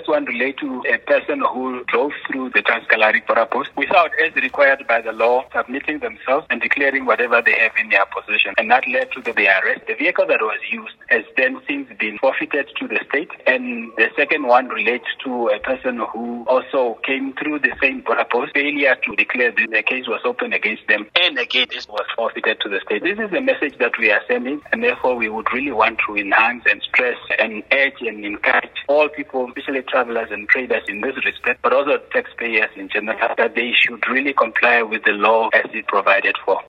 one relates to a person who drove through the Trans-Kalahari border post without, as required by the law, submitting themselves and declaring whatever they have in their possession. And that led to the arrest. The vehicle that was used has then since been forfeited to the state. And the second one relates to a person who also came through the same border post, failure to declare that the case was open against them, and again this was forfeited to the state. This is the message that we are sending, and therefore we would really want to enhance and stress and urge and encourage all people, especially travelers and traders in this respect, but also taxpayers in general, that they should really comply with the law as it provided for.